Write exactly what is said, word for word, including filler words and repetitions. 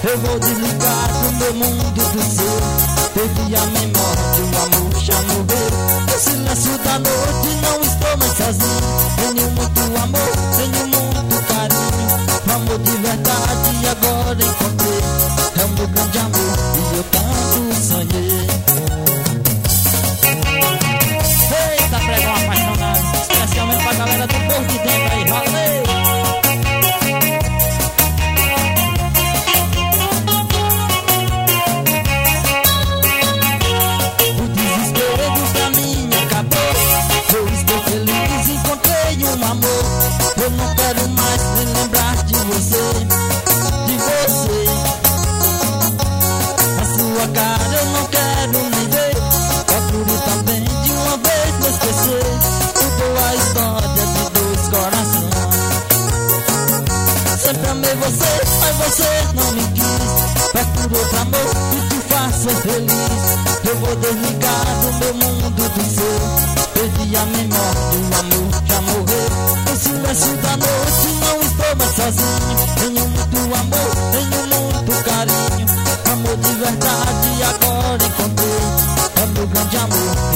Eu vou desligar do meu mundo do seu. Perdi a memória, o amor já morreu. No silêncio da noite não estou mais sozinho. Tenho muito amor, tenho muito carinho. O amor de verdade agora encontrei. É o meu grande amor e eu tanto sonhei. Eita, pregão apaixonado, especialmente pra galera do Porto de Dentro aí, valeu! O desespero do caminho acabou. Eu estou feliz, encontrei um amor. Eu não quero mais me lembrar de você, de você. A sua cara eu não quero nem ver. Procure também de uma vez me esquecer. Mudou a história de dois corações. Sempre amei você, mas você não me quis. Procure outro amor que te faça feliz. Eu vou desligar do meu mundo do seu. Perdi a memória, o amor já morreu. No silêncio da noite não estou mais sozinho. Tenho muito amor, tenho muito carinho. Amor de verdade agora encontrei. É meu grande amor